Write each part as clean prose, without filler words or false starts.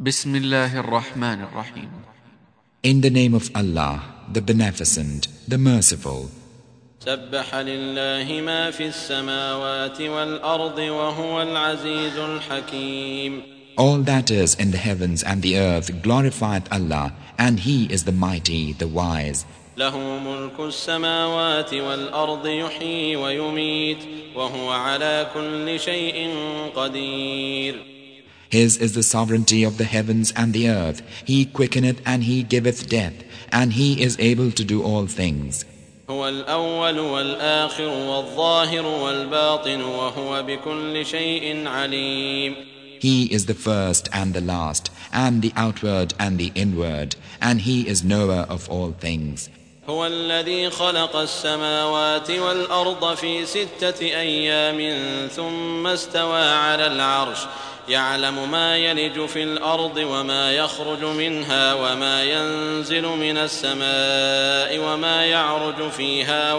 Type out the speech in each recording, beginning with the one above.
Bismillahir Rahmanir Rahim. In the name of Allah, the Beneficent, the Merciful. سبح لله ما في السماوات والأرض وهو العزيز الحكيم. All that is in the heavens and the earth glorifieth Allah, and He is the Mighty, the Wise. له ملك السماوات والأرض يحيي ويميت وهو على كل شيء قدير. His is the sovereignty of the heavens and the earth. He quickeneth and He giveth death, and He is able to do all things. هو الأول والآخر والظاهر والباطن وهو بكل شيء عليم. He is the first and the last, and the outward and the inward, and He is knower of all things. هو الذي خلق السماوات والأرض في 6 أيام ثم استوى على العرش يعلم ما يلج في الأرض وما يخرج منها وما ينزل من السماء وما يعرج فيها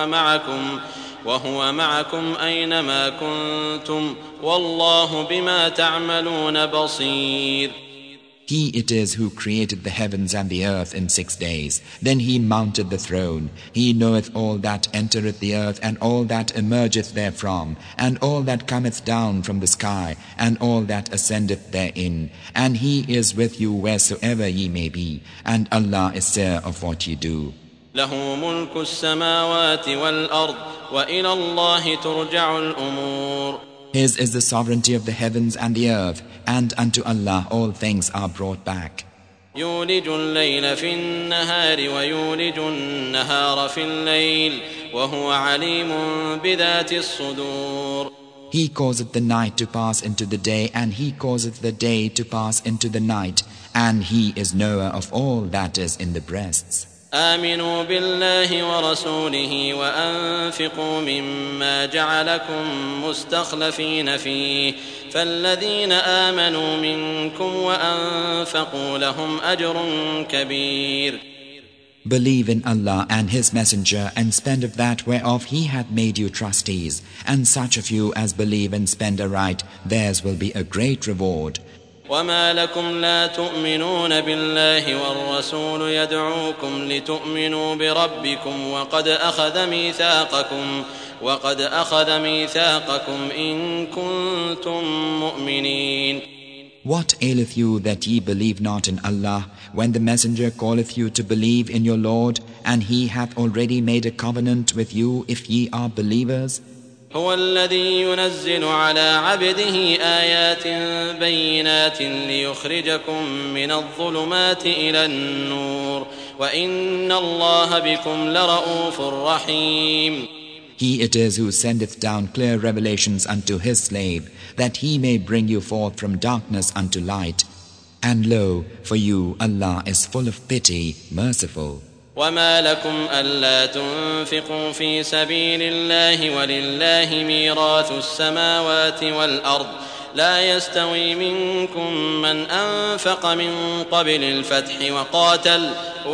وهو معكم أينما كنتم والله بما تعملون بصير. He it is who created the heavens and the earth in 6 days. Then He mounted the throne. He knoweth all that entereth the earth, and all that emergeth therefrom, and all that cometh down from the sky, and all that ascendeth therein. And He is with you wheresoever ye may be, and Allah is seer of what ye do. له ملك السماوات والأرض وإلى الله ترجع الأمور. His is the sovereignty of the heavens and the earth, and unto Allah all things are brought back. يولج الليل في النهار ويولج النهار في الليل وهو عليم بذات الصدور. He causeth the night to pass into the day, and He causeth the day to pass into the night, and He is knower of all that is in the breasts. آمنوا بالله ورسوله وأنفقوا مما جعلكم مستخلفين فيه فالذين آمنوا منكم وأنفقوا لهم أجر كبير. Believe in Allah and His Messenger, and spend of that whereof He hath made you trustees, and such of you as believe and spend aright, theirs will be a great reward. وما لكم لا تؤمنون بالله والرسول يدعوكم لتؤمنوا بربكم وقد أخذ ميثاقكم إن كنتم مؤمنين. What aileth you that ye believe not in Allah, when the Messenger calleth you to believe in your Lord, and He hath already made a covenant with you if ye are believers? هو الذي ينزل على عبده آيات بينات ليخرجكم من الظلمات إلى النور وإن الله بكم لرؤوف رحيم. He it is who sendeth down clear revelations unto His slave, that He may bring you forth from darkness unto light. And lo, for you Allah is full of pity, merciful. وما لكم ألا تنفقوا في سبيل الله ولله ميراث السماوات والأرض لا يستوي منكم من أنفق من قبل الفتح وقاتل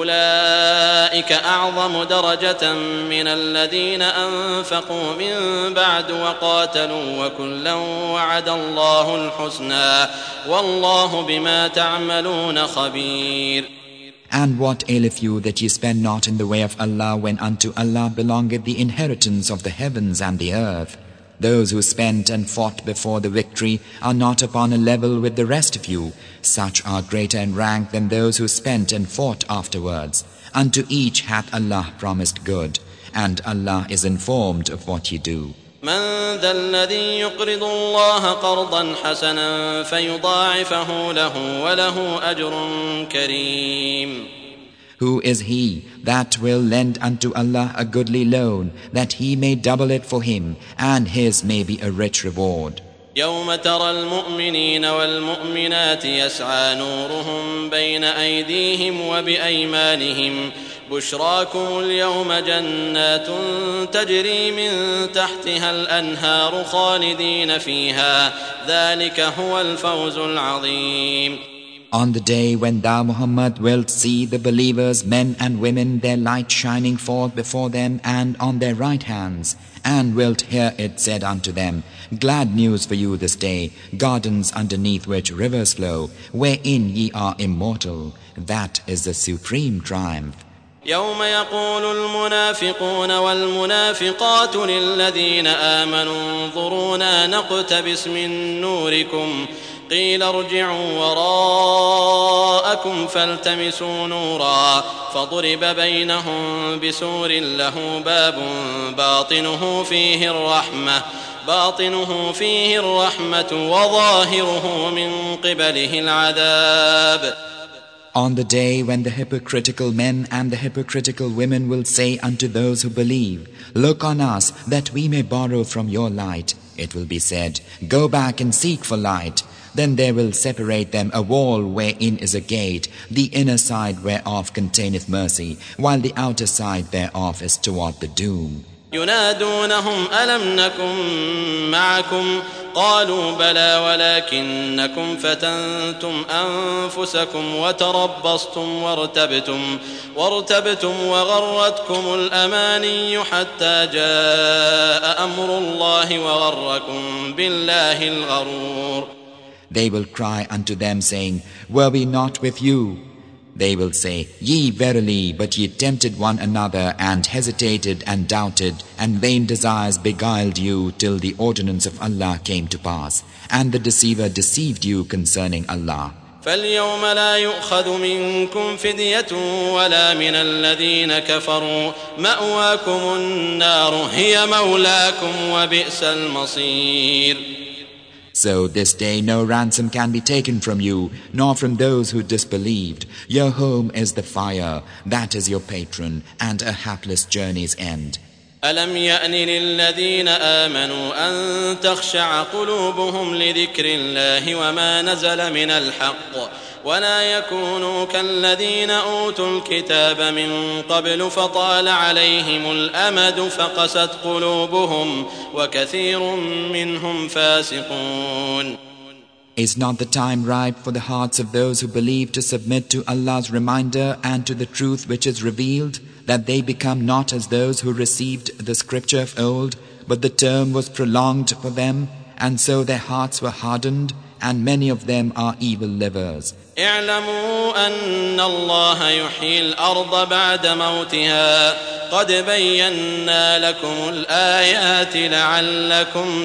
أولئك أعظم درجة من الذين أنفقوا من بعد وقاتلوا وكلا وعد الله الحسنى والله بما تعملون خبير. And what aileth you that ye spend not in the way of Allah, when unto Allah belongeth the inheritance of the heavens and the earth? Those who spent and fought before the victory are not upon a level with the rest of you. Such are greater in rank than those who spent and fought afterwards. Unto each hath Allah promised good, and Allah is informed of what ye do. من ذا الذي يقرض الله قرضا حسنا فيضاعفه له وله أجر كريم. Who is he that will lend unto Allah a goodly loan, that He may double it for him, and his may be a rich reward? يوم ترى المؤمنين والمؤمنات يسعى نورهم بين أيديهم وبأيمانهم بشراكم اليوم جنات تجري من تحتها الأنهار خالدين فيها ذلك هو الفوز العظيم. On the day when thou, Muhammad, wilt see the believers, men and women, their light shining forth before them and on their right hands, and wilt hear it said unto them, Glad news for you this day, gardens underneath which rivers flow, wherein ye are immortal. That is the supreme triumph. يوم يقول المنافقون والمنافقات للذين آمنوا انظرونا نقتبس من نوركم قيل ارجعوا وراءكم فالتمسوا نورا فضرب بينهم بسور له باب باطنه فيه الرحمة وظاهره من قبله العذاب. On the day when the hypocritical men and the hypocritical women will say unto those who believe, Look on us, that we may borrow from your light. It will be said, Go back and seek for light. Then there will separate them a wall wherein is a gate, the inner side whereof containeth mercy, while the outer side thereof is toward the doom. ينادونهم ألم نكن معكم قالوا بلى ولكنكم فتنتم أنفسكم وتربصتم وارتبتم وغرتكم الأماني حتى جاء أمر الله وغركم بالله الغرور. They will cry unto them, saying, Were we not with you? They will say, Ye verily, but ye tempted one another, and hesitated and doubted, and vain desires beguiled you till the ordinance of Allah came to pass, and the deceiver deceived you concerning Allah. فاليوم لا يؤخذ منكم فدية ولا من الذين كفروا مأواكم النار هي مولاكم وبئس المصير. So this day no ransom can be taken from you, nor from those who disbelieved. Your home is the fire, that is your patron, and a hapless journey's end. ألم يأن للذين آمنوا أن تخشع قلوبهم لذكر الله وما نزل من الحق ولا يكونوا كالذين أوتوا الكتاب من قبل فطال عليهم الأمد فقست قلوبهم وكثير منهم فاسقون. Is not the time ripe for the hearts of those who believe to submit to Allah's reminder and to the truth which is revealed, that they become not as those who received the scripture of old, but the term was prolonged for them, and so their hearts were hardened, and many of them are evil livers. اعلموا أن الله يحيي الأرض بعد موتها قد بينا لكم الآيات لعلكم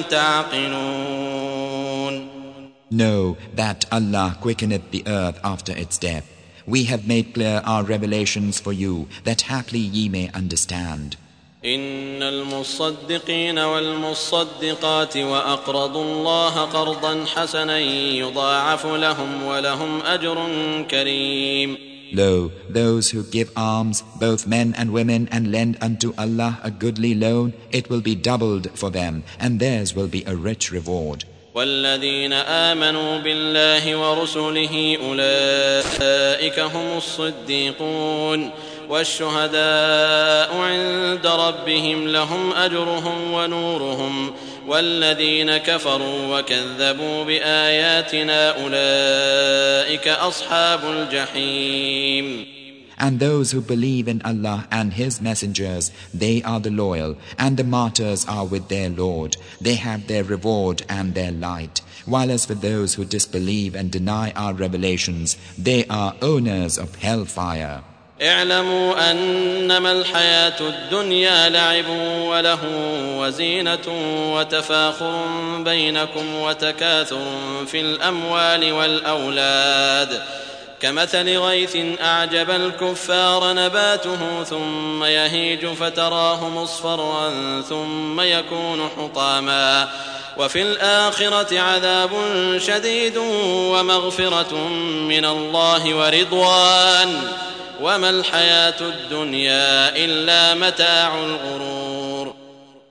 تعقلون. Know that Allah quickeneth the earth after its death. We have made clear our revelations for you, that haply ye may understand. إن المصدقين والمصدقات وأقرضوا الله قرضا حسنا يضاعف لهم ولهم أجر كريم. Lo, those who give alms, both men and women, and lend unto Allah a goodly loan, it will be doubled for them, and theirs will be a rich reward. والذين آمنوا بالله ورسله أولئك هم الصديقون والشهداء عند ربهم لهم أجرهم ونورهم والذين كفروا وكذبوا بآياتنا أولئك أصحاب الجحيم. And those who believe in Allah and His messengers, they are the loyal, and the martyrs are with their Lord. They have their reward and their light. While as for those who disbelieve and deny our revelations, they are owners of hellfire. اعلموا أنما الحياة الدنيا لعب وله وزينة وتفاخر بينكم وتكاثر في الأموال والأولاد كمثل غيث أعجب الكفار نباته ثم يهيج فتراه مصفرا ثم يكون حطاما وفي الآخرة عذاب شديد ومغفرة من الله ورضوان وما الحياة الدنيا إلا متاع الغرور.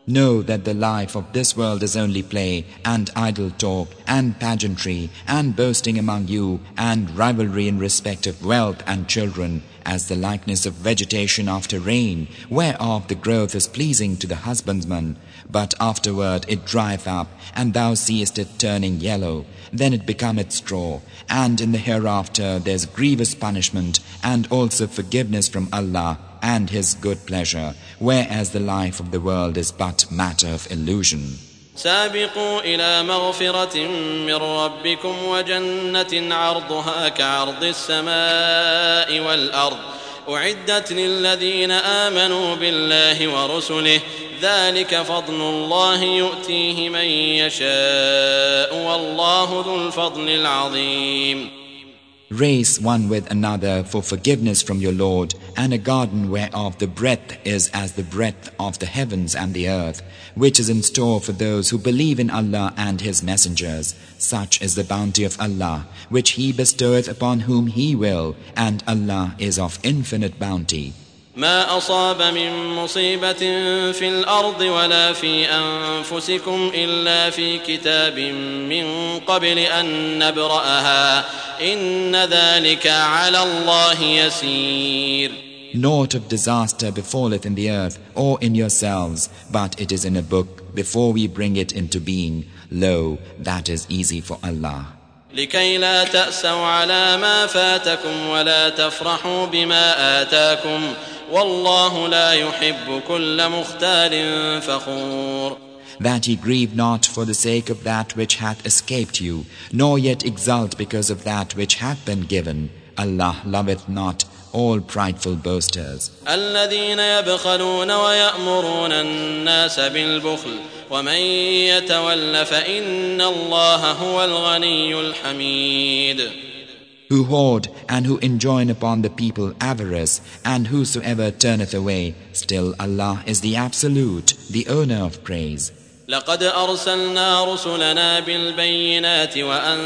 Know that the life of this world is only play and idle talk and pageantry and boasting among you and rivalry in respect of wealth and children, as the likeness of vegetation after rain, whereof the growth is pleasing to the husbandman, but afterward it drieth up, and thou seest it turning yellow, then it becometh straw, and in the hereafter there is grievous punishment, and also forgiveness from Allah and His good pleasure, whereas the life of the world is but matter of illusion. سابقوا إلى مغفرة من ربكم وجنة عرضها كعرض السماء والأرض أعدت للذين آمنوا بالله ورسله ذلك فضل الله يؤتيه من يشاء والله ذو الفضل العظيم. Race one with another for forgiveness from your Lord, and a garden whereof the breadth is as the breadth of the heavens and the earth, which is in store for those who believe in Allah and His messengers. Such is the bounty of Allah, which He bestoweth upon whom He will, and Allah is of infinite bounty. ما أصاب من مصيبة في الأرض ولا في أنفسكم إلا في كتاب من قبل أن نبرأها إن ذلك على الله يسير. Naught of disaster befalleth in the earth or in yourselves, but it is in a book before we bring it into being. Lo, that is easy for Allah. لكي لا تأسوا على ما فاتكم ولا تفرحوا بما آتاكم والله لا يحب كل مختال فخور. That ye grieve not for the sake of that which hath escaped you, nor yet exult because of that which hath been given. Allah loveth not all prideful boasters. الذين يبخلون ويأمرون الناس بالبخل ومن يتول فإن الله هو الغني الحميد. Who hoard and who enjoin upon the people avarice, and whosoever turneth away, still Allah is the Absolute, the owner of praise. لقد أرسلنا رسلنا بالبينات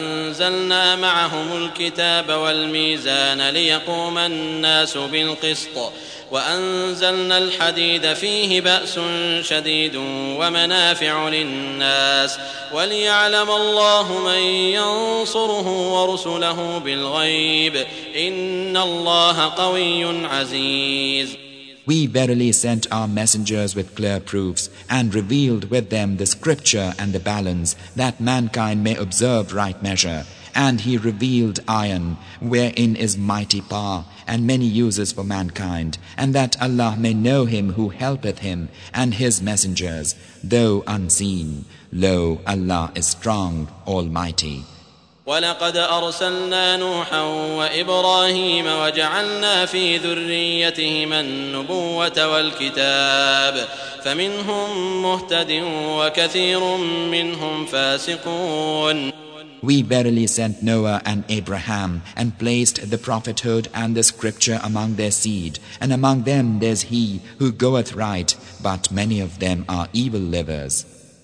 وأنزلنا معهم الكتاب والميزان ليقوم الناس بالقسط وأنزلنا الحديد فيه بأس شديد ومنافع للناس وليعلم الله من ينصره ورسله بالغيب إن الله قوي عزيز. We verily sent our messengers with clear proofs and revealed with them the scripture and the balance, that mankind may observe right measure. And He revealed iron, wherein is mighty power and many uses for mankind, and that Allah may know Him who helpeth Him and His messengers, though unseen. Lo, Allah is strong, almighty. ولقد أرسلنا نوحا وإبراهيم وجعلنا في ذريتهما النبوة والكتاب فمنهم مهتد وكثير منهم فاسقون. We verily sent Noah and Abraham and placed the prophethood and the scripture among their seed, and among them there's he who goeth right, but many of them are evil livers.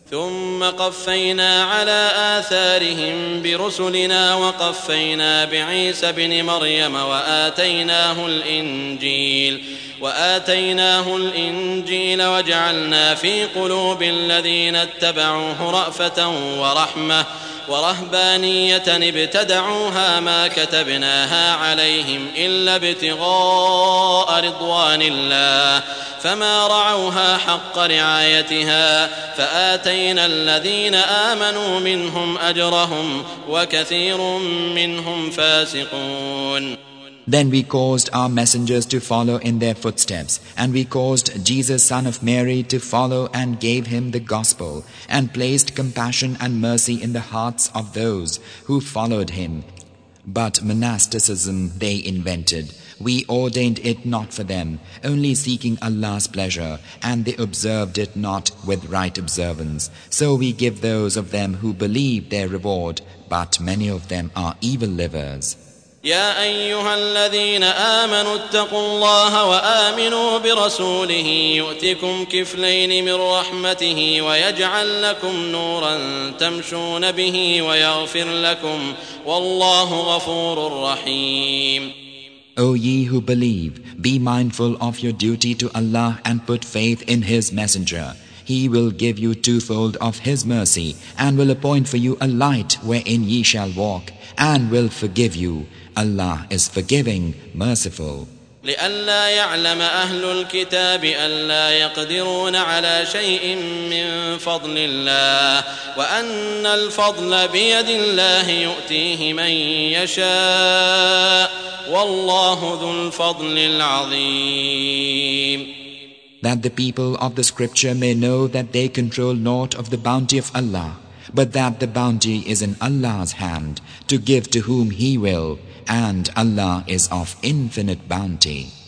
ثم قفينا على آثارهم برسلنا وقفينا بعيسى بن مريم وآتيناه الإنجيل وجعلنا في قلوب الذين اتبعوه رأفة ورحمة ورهبانية ابتدعوها ما كتبناها عليهم إلا ابتغاء رضوان الله فما رعوها حق رعايتها فآتينا الذين آمنوا منهم أجرهم وكثير منهم فاسقون. Then we caused our messengers to follow in their footsteps, and we caused Jesus son of Mary to follow and gave him the gospel, and placed compassion and mercy in the hearts of those who followed him. But monasticism they invented. We ordained it not for them, only seeking Allah's pleasure, and they observed it not with right observance. So we give those of them who believe their reward, but many of them are evil livers. يا أيها الذين آمنوا اتقوا الله وآمنوا برسوله يؤتكم كفلين من رحمته ويجعل لكم نورا تمشون به ويغفر لكم والله غفور رحيم. O ye who believe, be mindful of your duty to Allah and put faith in His messenger. He will give you twofold of His mercy, and will appoint for you a light wherein ye shall walk, and will forgive you. Allah is forgiving, merciful. لئلا يعلم أهل الكتاب ألا يقدرون على شيء من فضل الله وأن الفضل بيد الله يؤتيه من يشاء والله ذو الفضل العظيم. That the people of the scripture may know that they control naught of the bounty of Allah, but that the bounty is in Allah's hand, to give to whom He will, and Allah is of infinite bounty.